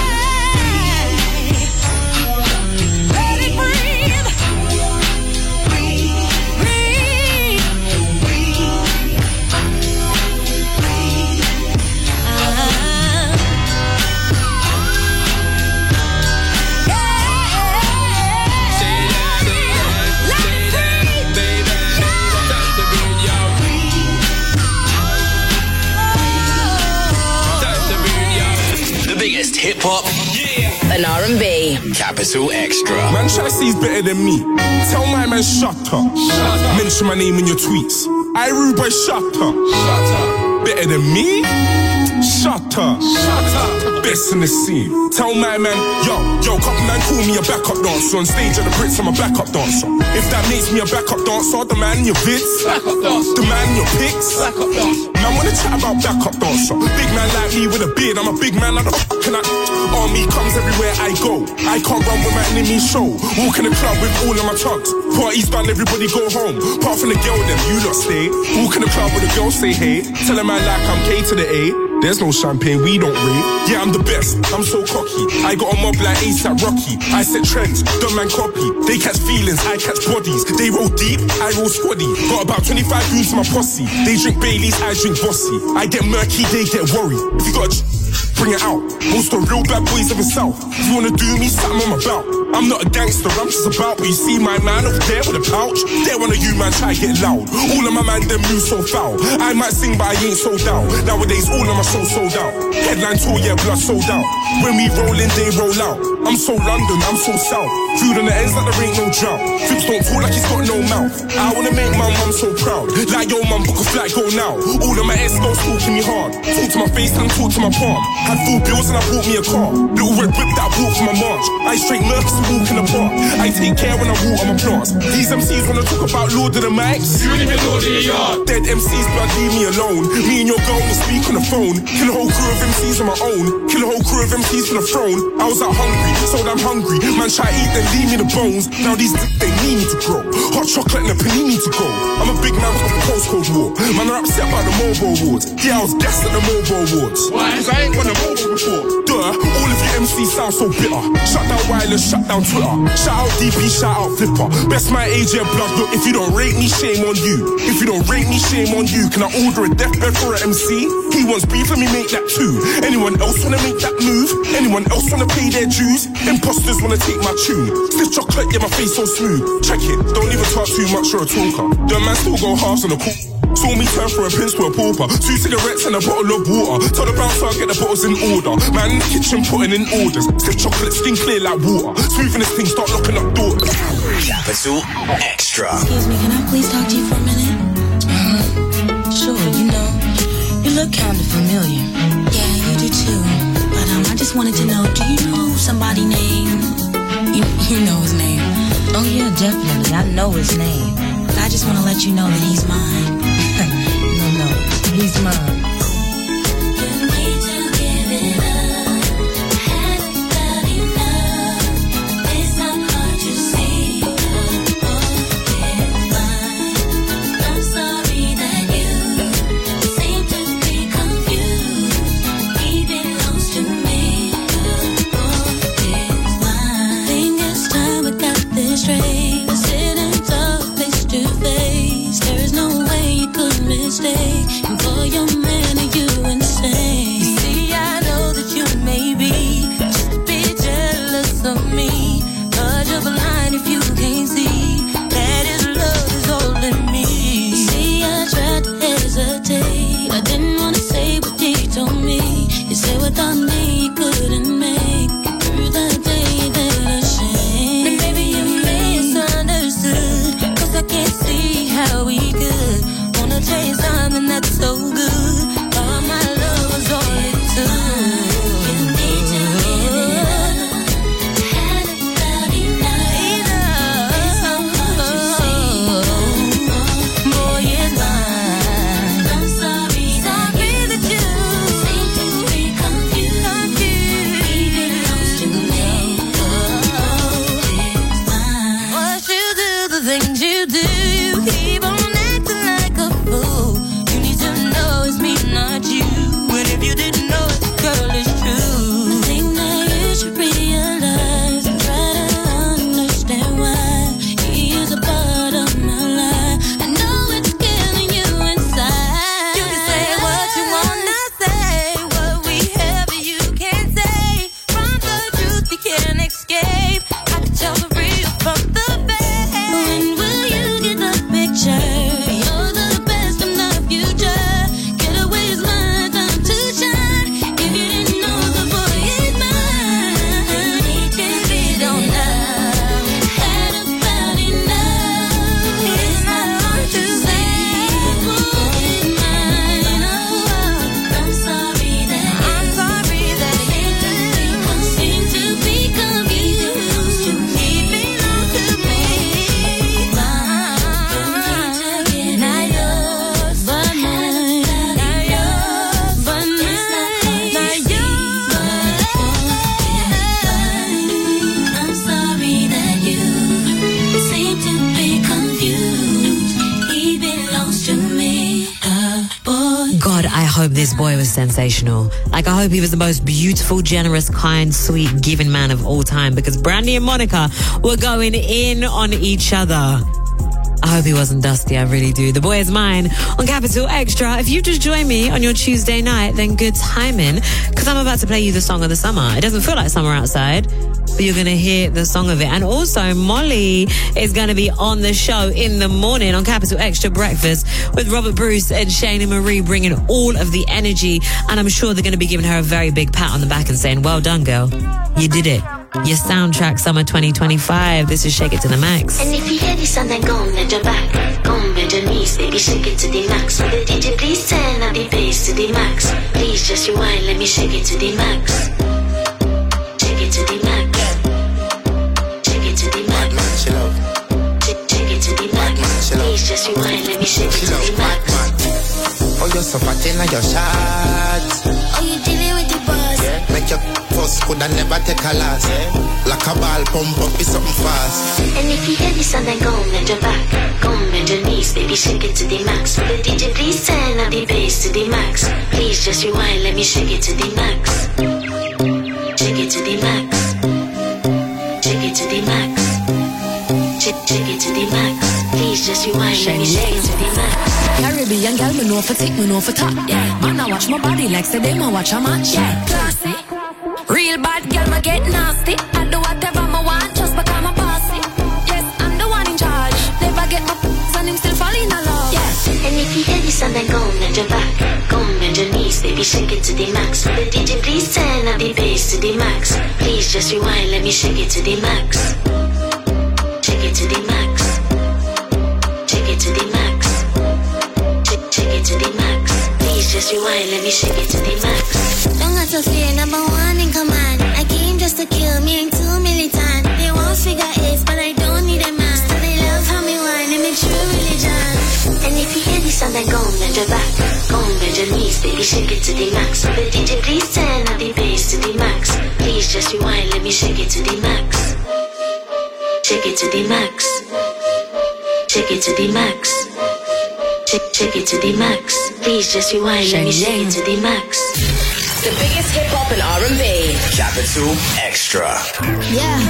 Let it breathe. Breathe. Breathe. Breathe. Uh-huh. biggest hip hop and R and B. Capital Extra. Man, try C's better than me. Tell my man shut up. Shut up. Mention my name in your tweets. I rude boy, shut up. Shut up. Better than me? Shut up, shut up. Best in the scene. Tell my man, yo, yo, couple man call me a backup dancer. On stage at the Brits, I'm a backup dancer. If that makes me a backup dancer, the man in your vids, backup dancer. The man in your pics, backup dancer. Man wanna chat about backup dancer. Big man like me with a beard, I'm a big man. How the fuck can I? Army comes everywhere I go. I can't run with my enemy show. Walk in the club with all of my thugs. Party's done, everybody go home. Apart from the girl, them you lot stay. Walk in the club with the girl, say hey. Tell a man like I'm K to the A. There's no champagne, we don't rate. Yeah, I'm the best, I'm so cocky. I got a mob like ASAP Rocky. I set trends, dumb man copy. They catch feelings, I catch bodies. They roll deep, I roll squaddy. Got about twenty-five goons in my posse. They drink Baileys, I drink Bossy. I get murky, they get worried. If you got a bring it out. Most of the real bad boys of the south. If you wanna do me, something I'm about. I'm not a gangster, I'm just about. But you see my man over there with a pouch. There one of you man try to get loud. All of my man them move so foul. I might sing but I ain't sold out. Nowadays all of my shows sold out. Headline tour, yeah, blood sold out. When we roll in, they roll out. I'm so London, I'm so south. Food on the ends like there ain't no drought. Flips don't fall like he's got no mouth. I wanna make my mum so proud. Like yo mum, book a flight, go now. All of my ex-girls talking me hard. Talk to my face and talk to my palm. Had full bills and I bought me a car. Little red whip that I bought from my march. I straight murks to walk in the park. I take care when I walk on my plants. These M Cs wanna talk about Lord of the Mics. You ain't even Lord of the Yard. Dead M Cs, blood, leave me alone. Me and your girl will speak on the phone. Kill a whole crew of M Cs on my own. Kill a whole crew of M Cs for the throne. I was out hungry, so I'm hungry. Man try to eat, then leave me the bones. Now these they need me to grow. Hot chocolate and a panini to go. I'm a big man from the postcode war. Man are upset about the Mobile Awards. Yeah, I was guest at the Mobile Awards. Why? Cause I ain't won a Mobile before. Duh, all of you M Cs sound so bitter. Shut down wireless, shut down Twitter. Shout out D P, shout out Flipper. Best my age, yeah, blood. Look, if you don't rate me, shame on you. If you don't rate me, shame on you. Can I order a deathbed for an M C? He wants beef, let me make that too. Anyone else wanna make that move? Anyone else wanna pay their dues? Imposters wanna take my tune. Stiff chocolate, yeah, my face so smooth. Check it, don't even talk too much, you're a talker. The man still go halves on the call. Saw me turn for a pins to a pauper. Two cigarettes and a bottle of water. Tell the bouncer I'll get the bottles in order. Man in the kitchen putting in orders. Stiff chocolate, skin clear like water. Smoothing this thing, start locking up doors. Capital Extra. Excuse me, can I please talk to you for a minute? Uh-huh. Sure, you know, you look kind of familiar. Yeah, you do too. But um, I just wanted to know, do you know somebody named... You, you know his name. Oh yeah, definitely, I know his name. But I just want to let you know that he's mine. No, no, he's mine. And for your man, are you insane? You see, I know that you may be just a bit jealous of me, but you're blind if you can't see that his love is holding me. You see, I tried to hesitate. I didn't want to say what he told me. You said without me you couldn't make it through the day that I shame. And maybe you misunderstood, cause I can't see how we could wanna taste something that's so good. All my love was all it took. You need to give it up. Had about enough. It's so hard to see. Boy, it's mine. I'm sorry, sorry that you seem to be confused. Confused. Even lost in me. Oh, it's mine. What you do, the things you do, you keep on acting like a fool. You need to know it's me, not you. And if you didn't know it, girl, it's true. I think that you should realize and try to understand why he is a part of my life. I know it's killing you inside. You can say what you wanna say, what we have you can't say. From the truth you can't escape. I can tell the real from the fake. When will you get the picture? hope this boy was sensational. Like, I hope he was the most beautiful, generous, kind, sweet, giving man of all time, because Brandy and Monica were going in on each other. I hope he wasn't dusty, I really do. The Boy Is Mine on Capital Extra. If you just joined me on your Tuesday night, then good timing, because I'm about to play you the song of the summer. It doesn't feel like summer outside, but you're going to hear the song of it. And also, Molly is going to be on the show in the morning on Capital Extra Breakfast with Robert Bruce and Shane and Marie, bringing all of the energy. And I'm sure they're going to be giving her a very big pat on the back and saying, well done, girl. You did it. Your soundtrack summer twenty twenty-five. This is Shake It to the Max. And if you hear this song, then go and bend your back. Go and bend your knees, baby, shake it to the max. With the D J, please turn up the bass to the max. Please just rewind, let me shake it to the max. Shake it to the max. Shake it to the max. Shake it to the max. Please just rewind, let me shake it to the max. Oh, you're so fat in your shot. Oh, you dealing with the boss? Yeah. Make your first could I never take a last. Yeah. Like a ball pump up, it's something fast. And if you hear this song, then go and bend your back. Go and bend your knees, baby, shake it to the max. With the D J, please turn up the bass to the max. Please just rewind, let me shake it to the max. Shake it to the max. Shake it to the max. Shake, shake it to the max. Please just rewind, let me shake it to the max. Caribbean girl, me know for tick, me know for top, yeah. Man, I watch my body like say them, I watch a match, yeah. Classy, real bad girl, me get nasty. I do whatever I want, just because I'm bossy. Yes, I'm the one in charge. Never get my and him still fall in love, yeah. And if you hear this song, then go and bend your back. Go and bend your knees, baby, shake it to the max. With the D J, please turn up the bass to the max. Please just rewind, let me shake it to the max. Shake it to the max. Shake it to the max. Shake it to the max. Please just rewind, let me shake it to the max. Don't got to fear, number one in command. I came just to kill me, ain't too militant. They won't figure eight, but I don't need a man. So they love how me whine, and me true religion. And if you hear this song, then go and bend your back. Go and bend your knees, baby, shake it to the max. With the D J, please turn up the bass to the max. Please just rewind, let me shake it to the max. Shake it to the max. Shake it to the max. Shake, shake it to the max. Please just rewind, let me shake it to the max. The biggest hip hop and R and B. Capital Extra. Yeah,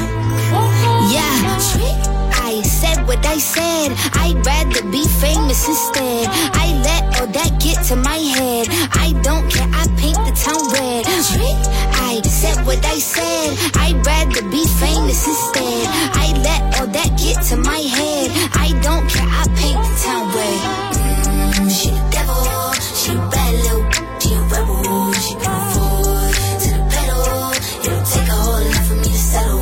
yeah. I said what I said. I'd rather be famous instead. I let all that get to my head. I don't care, I paint the town red. I said what I said. I'd rather be famous instead. I let all that get to my head. I don't care, I paint the town red. Mm, she the devil, she a bad little, she a rebel, she put forward to the pedal. It'll take a whole lot for me to settle.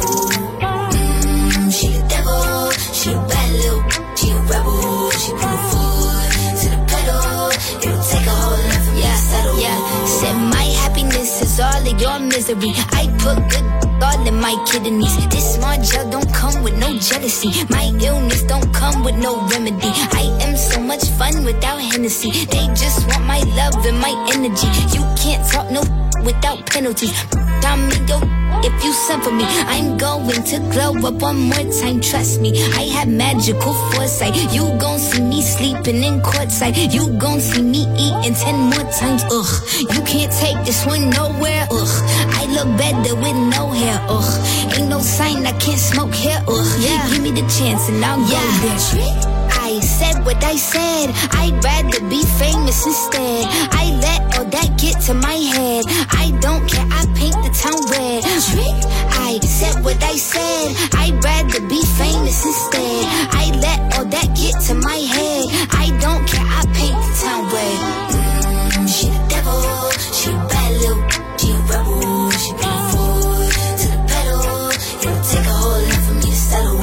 Mm, she the devil, she a bad little, she a rebel, she put forward to the pedal. It'll take a whole lot for me to settle. Yeah, said my happiness is all of your misery. I put good all in my kidneys. This smart gel don't come with no jealousy. My illness don't come with no remedy. I am so much fun without Hennessy. They just want my love and my energy. You can't talk no without penalties. I'm me, yo, if you send for me, I'm going to glow up one more time. Trust me, I have magical foresight. You gon' see me sleeping in courtside. You gon' see me eating ten more times. Ugh, you can't take this one nowhere. Ugh, I look better with no hair. Ugh, ain't no sign I can't smoke here. Ugh, yeah, give me the chance and I'll yeah. go there. I said what I said. I'd rather be famous instead. I let all that get to my head. I don't care, I paint the town red. I said what I said. I'd rather be famous instead. I let all that get to my head. I don't care, I paint the town red. Mm, she the devil, she a bad little, she a rebel, she put forward to the pedal. It'll take a whole lot for me to settle.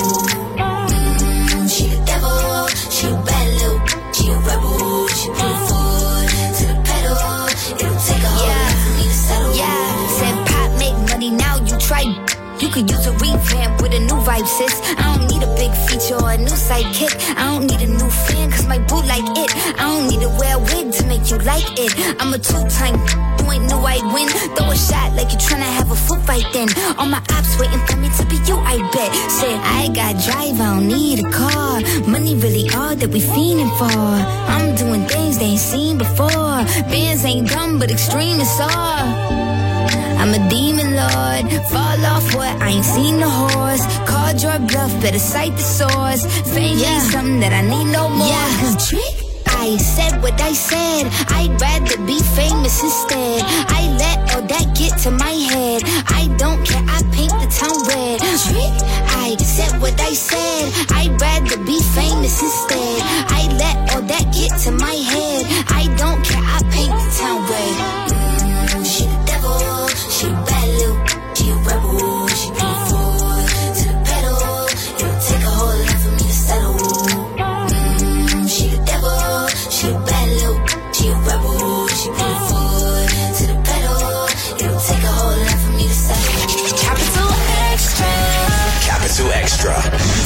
Mm, she the devil, she a bad little, she a rebel, she put forward to the pedal. It'll take a whole yeah. lot for me to settle. Yeah, said pop make money now, you try. You could use a revamp with a new vibe, sis. I don't need a big feature or a new sidekick. I don't need a new fan, cause my boo like it. I don't need to wear a wig to make you you like it. I'm a two-time, you ain't knew I'd win. Throw a shot like you're tryna have a foot fight then. All my ops waiting for me to be you, I bet. Said, I got drive, I don't need a car. Money really all that we fiending for. I'm doing things they ain't seen before. Bands ain't dumb, but extreme is all. I'm a demon lord, fall off what, I ain't seen the horse. Called your bluff, better cite the source. Fame yeah. ain't something that I need no more. Yeah, cause trick, I said what I said. I'd rather be famous instead. I let all that get to my head. I don't care, I paint the town red. Trick, I said what I said. I'd rather be famous instead. I let all that get to my head. I don't care, I paint the town red. Mm, she the devil, she a bad little, she a rebel. She put forward to the pedal. It'll take a whole lot for me to settle. Mm, she the devil, she a bad little, she a rebel. She put forward to the pedal. It'll take a whole lot for me to settle. Capital Extra. Capital Extra.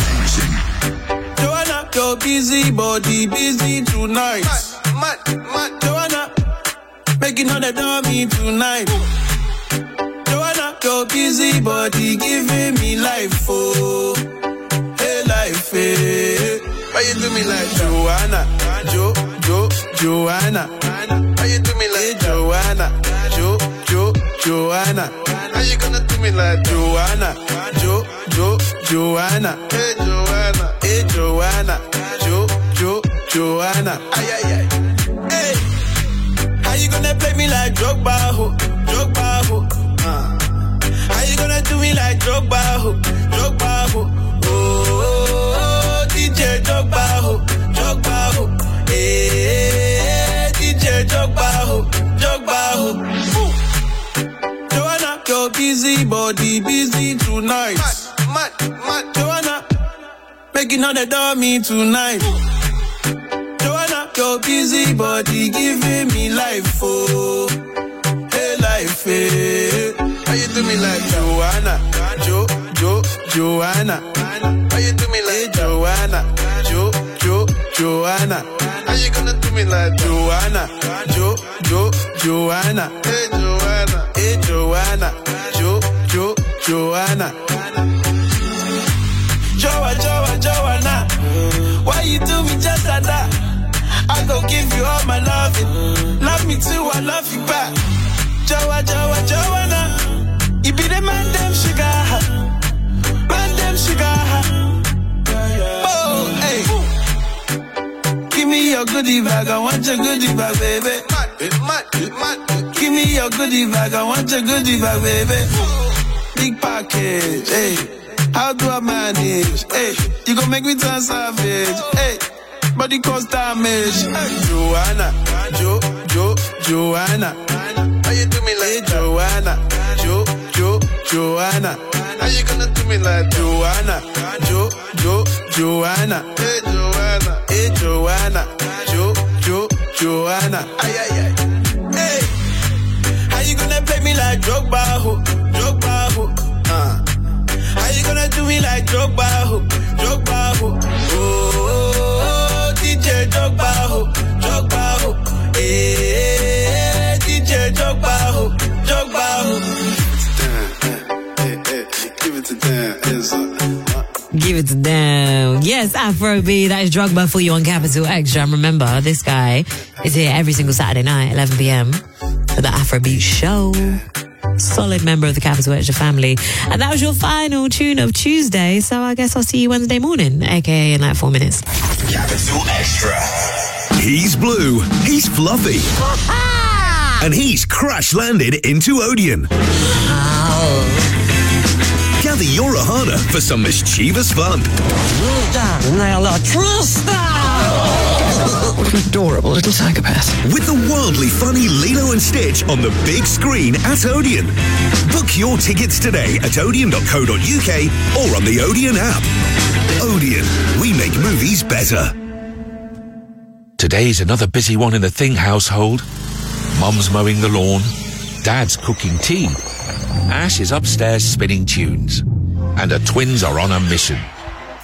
Joanna, your busy body busy tonight. Mad, mad, mad. Joanna, making all the dummy tonight. Joanna, your busy body giving me life, oh, hey life, hey. Why you do me like Joanna, Jo, Jo, Joanna? Why you do me like Joanna, Jo, Jo, Joanna? How you gonna do me like Joanna, Jo, Jo, Joanna? Hey Joanna, hey Joanna, Jo, Jo, Joanna? Ay ay ay. Hey, how you gonna play me like Drogba, ho, Drogba, ho? Uh. How you gonna do me like Drogba, ho, Drogba, ho? Oh, oh, oh, D J Drogba, ho, Drogba, ho. Hey, D J Drogba, ho, Drogba, ho. Ooh. Joanna, your busy body busy tonight. Mad, mad, mad. Joanna, making all the dummy tonight. Joanna, your busy body giving me life, oh, hey life, hey. How you do me like Joanna, Jo, Jo, Joanna? How you do me like Joanna, Jo, Jo, Joanna? How you gonna do me like Joanna, Jo, Jo, Joanna? Hey Joanna, hey Joanna, Jo, Jo, Joanna? Joa, Joa, Joanna, why you do me just like that? I gon' give you all my loving. Love me too, I love you back. Joa, Joa, Joanna, you be the man, damn sugar. Man, damn sugar. Oh, hey. Give me your goodie bag, I want your goodie bag, baby. Give me your goodie bag, I want your goodie bag, baby. Big package, hey. How do I manage? Hey, you gon' make me turn savage. Hey, body cause damage. Hey, Joanna, Jo, Jo, Joanna. How you do me like Joanna, Jo, Jo, Joanna? How you gonna do me like Joanna, Jo, Jo, Joanna? Hey, Joanna, hey, Joanna, Jo, Jo, Joanna? Ay, ay, ay. Hey, how you gonna play me like Drogba, ho, Drogba, ho? Uh. How you gonna do me like Drogba, ho, Drogba, ho? Oh, oh, oh, D J Drogba, ho, Drogba, ho. Hey, D J Drogba, ho, Drogba, ho. Give it to Dan. Give it to them. Yes, Afrobeat. That is Drogba for you on Capital Extra. And remember, this guy is here every single Saturday night, eleven p.m. for the Afrobeat show. Solid member of the Capital Extra family. And that was your final tune of Tuesday. So I guess I'll see you Wednesday morning, aka in like four minutes. Capital Extra. He's blue. He's fluffy. And he's crash landed into Odeon. Gather your Ohana for some mischievous fun. What an adorable little psychopath. With the wildly funny Lilo and Stitch on the big screen at Odeon. Book your tickets today at odeon dot co dot uk or on the Odeon app. Odeon, we make movies better. Today's another busy one in the Thing household. Mum's mowing the lawn, Dad's cooking tea, Ash is upstairs spinning tunes, and her twins are on a mission.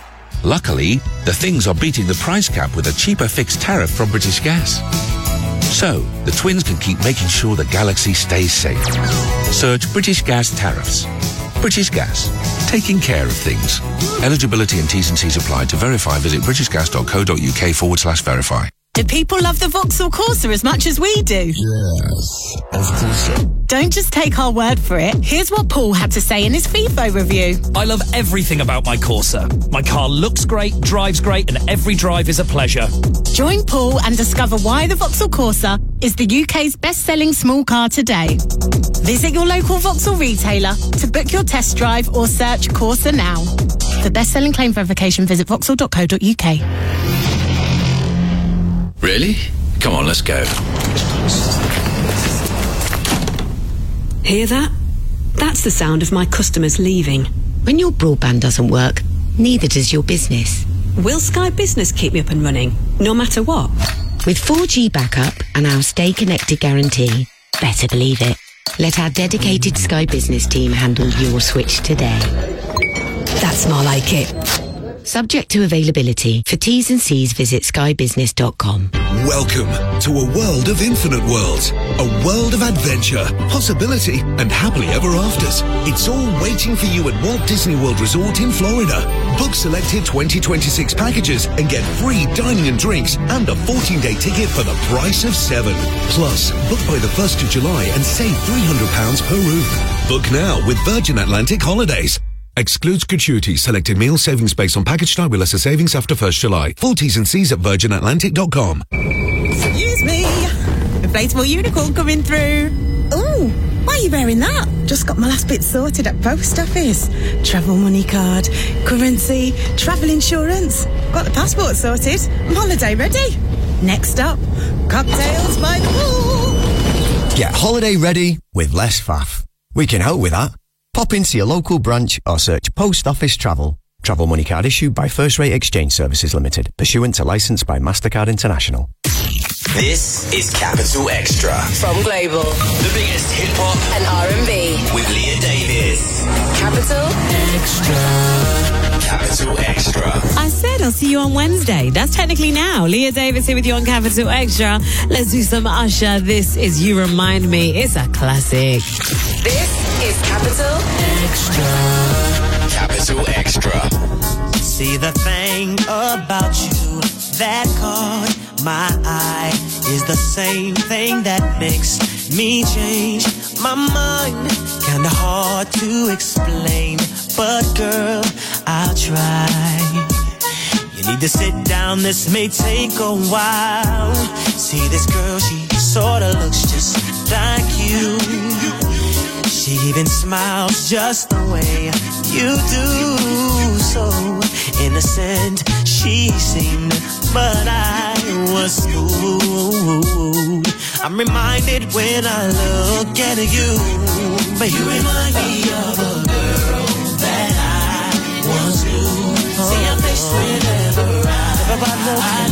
Luckily, the Things are beating the price cap with a cheaper fixed tariff from British Gas. So, the twins can keep making sure the galaxy stays safe. Search British Gas tariffs. British Gas. Taking care of things. Eligibility and T's and C's apply. To verify, visit britishgas.co.uk forward slash verify. Do people love the Vauxhall Corsa as much as we do? Yes, of course. Don't just take our word for it. Here's what Paul had to say in his FIFO review. I love everything about my Corsa. My car looks great, drives great, and every drive is a pleasure. Join Paul and discover why the Vauxhall Corsa is the U K's best-selling small car today. Visit your local Vauxhall retailer to book your test drive or search Corsa now. For best-selling claim verification, visit vauxhall dot co dot uk. Really? Come on, let's go. Hear that? That's the sound of my customers leaving. When your broadband doesn't work, neither does your business. Will Sky Business keep me up and running, no matter what? With four G backup and our Stay Connected guarantee, better believe it. Let our dedicated Sky Business team handle your switch today. That's more like it. Subject to availability. For T's and C's, visit sky business dot com. Welcome to a world of infinite worlds. A world of adventure, possibility, and happily ever afters. It's all waiting for you at Walt Disney World Resort in Florida. Book selected twenty twenty-six packages and get free dining and drinks and a fourteen-day ticket for the price of seven. Plus, book by the first of July and save three hundred pounds per room. Book now with Virgin Atlantic Holidays. Excludes gratuity. Selected meal savings based on package type with lesser savings after first July. Full T's and C's at virgin atlantic dot com. Excuse me. Inflatable unicorn coming through. Ooh, why are you wearing that? Just got my last bit sorted at post office. Travel money card, currency, travel insurance. Got the passport sorted. I'm holiday ready. Next up, cocktails by the pool. Get holiday ready with less faff. We can help with that. Pop into your local branch or search Post Office Travel. Travel money card issued by First Rate Exchange Services Limited, pursuant to licence by MasterCard International. This is Capital Extra From Global. The biggest hip hop And R and B. with Leah Davis. Capital Extra. Capital Extra. I said I'll see you on Wednesday. That's technically now. Leah Davis here with you on Capital Extra. Let's do some Usher. This is You Remind Me. It's a classic. This is Capital Extra. Capital Extra. See, the thing about you that caught my eye is the same thing that makes me change my mind. Kinda hard to explain, but girl, I'll try. You need to sit down, this may take a while. See, this girl, she sorta looks just like you. She even smiles just the way you do. So innocent she seemed, but I was fooled. I'm reminded when I look at you, but you remind me of a girl that I once knew. See, I'm faced whenever I, I